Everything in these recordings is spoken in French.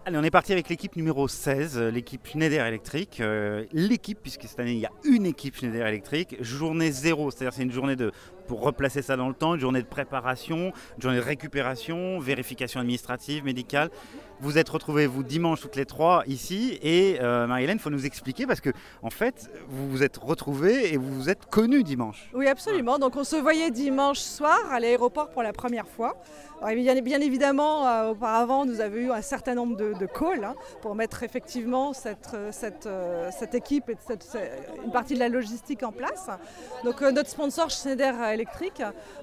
Allez, on est parti avec l'équipe numéro 16, l'équipe Schneider Electric. L'équipe, puisque cette année il y a une équipe Schneider Electric, journée zéro, c'est-à-dire c'est une journée pour replacer ça dans le temps, une journée de préparation, une journée de récupération, vérification administrative, médicale. Vous êtes retrouvés, vous, dimanche, toutes les trois, ici. Et Marie-Hélène, il faut nous expliquer parce que, en fait, vous vous êtes retrouvés et vous vous êtes connus dimanche. Oui, absolument. Donc, on se voyait dimanche soir à l'aéroport pour la première fois. Alors, bien évidemment, auparavant, nous avions eu un certain nombre de calls pour mettre effectivement cette équipe et une partie de la logistique en place. Donc, notre sponsor Schneider Electric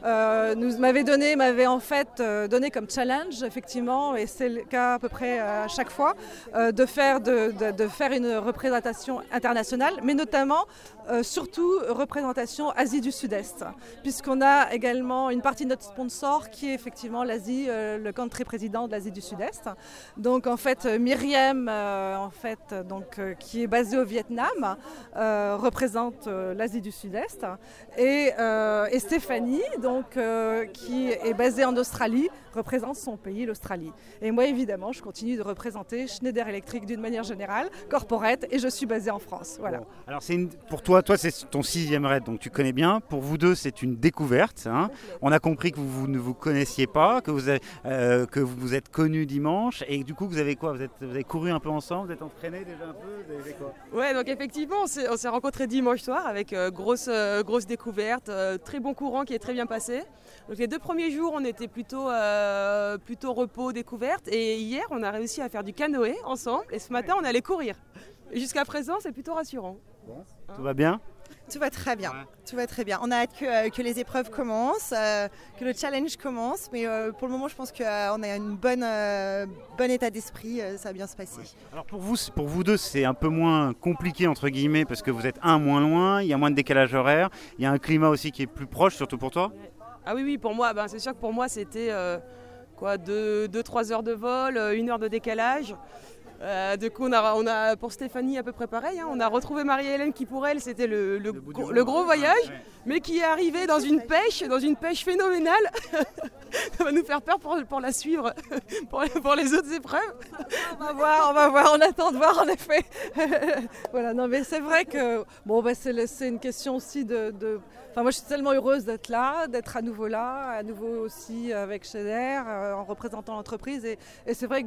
m'avait en fait donné comme challenge, effectivement, et c'est le cas à peu près à chaque fois, de faire une représentation internationale, mais notamment surtout représentation Asie du Sud-Est, puisqu'on a également une partie de notre sponsor qui est effectivement l'Asie, le country président de l'Asie du Sud-Est. Donc en fait Myriam, qui est basée au Vietnam, représente l'Asie du Sud-Est, et Stéphanie, qui est basée en Australie, représente son pays, l'Australie. Et moi évidemment, je continue de représenter Schneider Electric d'une manière générale, corporate, et je suis basée en France. Voilà. Bon. Alors pour toi c'est ton 6e raid, donc tu connais bien. Pour vous deux, c'est une découverte. On a compris que vous ne vous connaissiez pas, que vous vous êtes connus dimanche, et du coup vous avez quoi, vous avez couru un peu ensemble, vous êtes entraînés déjà un peu, vous avez fait quoi? Ouais, donc effectivement on s'est rencontrés dimanche soir avec grosse découverte, très bon courant qui est très bien passé. Donc les 2 premiers jours on était plutôt repos, découverte, et hier on a réussi à faire du canoë ensemble, et ce matin on allait courir. Et jusqu'à présent c'est plutôt rassurant. Bon. Tout va bien? Tout va très bien, tout va très bien. On a hâte que les épreuves commencent, que le challenge commence, mais pour le moment je pense qu'on a une bon état d'esprit, ça va bien se passer. Alors pour vous deux, c'est un peu moins compliqué entre guillemets, parce que vous êtes moins loin, il y a moins de décalage horaire, il y a un climat aussi qui est plus proche, surtout pour toi? Ah oui, pour moi, c'est sûr que pour moi c'était 2-3 heures de vol, 1 heure de décalage. Du coup, on a pour Stéphanie à peu près pareil. On a retrouvé Marie-Hélène qui pour elle c'était le gros voyage, mais qui est arrivée dans une pêche phénoménale. Ça va nous faire peur pour la suivre, pour les autres épreuves. On va voir, on attend de voir en effet. Voilà, non mais c'est vrai que c'est une question aussi Enfin, moi je suis tellement heureuse d'être là, d'être à nouveau là, à nouveau aussi avec Schneider, en représentant l'entreprise, et c'est vrai que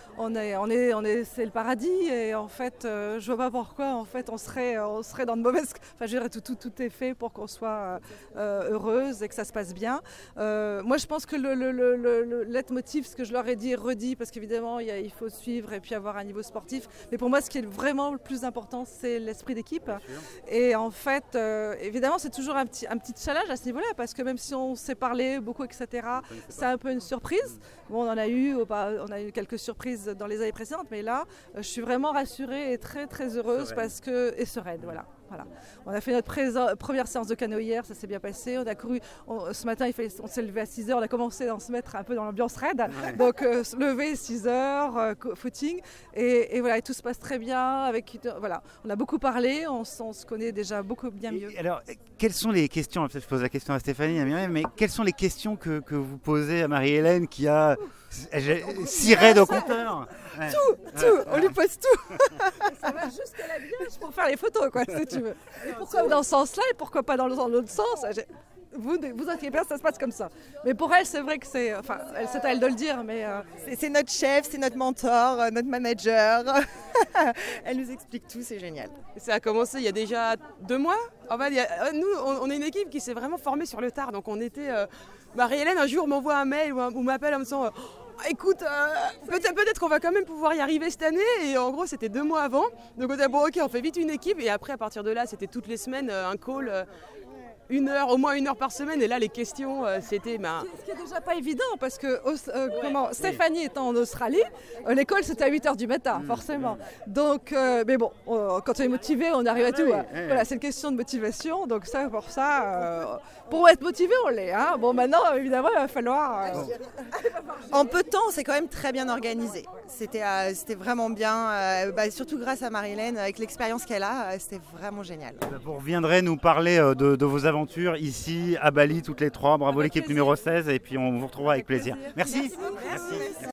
c'est le paradis, et en fait je vois pas pourquoi en fait on serait dans de mauvaises. Enfin je dirais tout est fait pour qu'on soit heureuse et que ça se passe bien. Moi je pense que le leitmotiv, ce que je leur ai dit et redit, parce qu'évidemment il faut suivre et puis avoir un niveau sportif, mais pour moi ce qui est vraiment le plus important c'est l'esprit d'équipe, et en fait évidemment c'est toujours un petit challenge à ce niveau-là, parce que même si on s'est parlé beaucoup, etc., c'est un peu une surprise. Bon, on a eu quelques surprises dans les années précédentes, mais là, je suis vraiment rassurée et très très heureuse et sereine, voilà. On a fait notre première séance de canoë hier, ça s'est bien passé. On a couru, ce matin on s'est levé à 6h, on a commencé à se mettre un peu dans l'ambiance raid. Ouais. Donc se lever 6h, footing, et voilà, et tout se passe très bien. On a beaucoup parlé, on se connaît déjà beaucoup bien mieux. Alors, quelles sont les questions, peut-être je pose la question à Stéphanie, à Myriam, mais quelles sont les questions que vous posez à Marie-Hélène qui a 6 raids au compteur? Tout, on lui pose tout. Ça va jusqu'à la biage pour faire les photos, quoi, si tu veux. Et pourquoi dans ce sens-là et pourquoi pas dans l'autre sens? Vous inquiétez pas, ça se passe comme ça. Mais pour elle, c'est vrai que c'est à elle de le dire, mais c'est notre chef, c'est notre mentor, notre manager. Elle nous explique tout, c'est génial. Ça a commencé il y a déjà 2 mois. En fait, nous, on est une équipe qui s'est vraiment formée sur le tard. Donc on était. Marie-Hélène un jour m'envoie un mail ou m'appelle en me disant. Écoute, peut-être qu'on va quand même pouvoir y arriver cette année, et en gros c'était 2 mois avant, donc on a dit bon ok, on fait vite une équipe, et après à partir de là c'était toutes les semaines un call, au moins 1 heure par semaine, et là les questions c'était... Ce qui est déjà pas évident, parce que Stéphanie étant en Australie, l'école c'était à 8h du matin, forcément. Donc, mais bon, quand on est motivé, on arrive à tout. Voilà, c'est une question de motivation, donc pour être motivé, on l'est. Bon, maintenant, évidemment, il va falloir... En peu de temps, c'est quand même très bien organisé. C'était vraiment bien, surtout grâce à Marie-Hélène, avec l'expérience qu'elle a, c'était vraiment génial. Vous reviendrez nous parler de vos aventures ici à Bali toutes les 3. Bravo l'équipe numéro 16, et puis on vous retrouvera avec plaisir. Merci.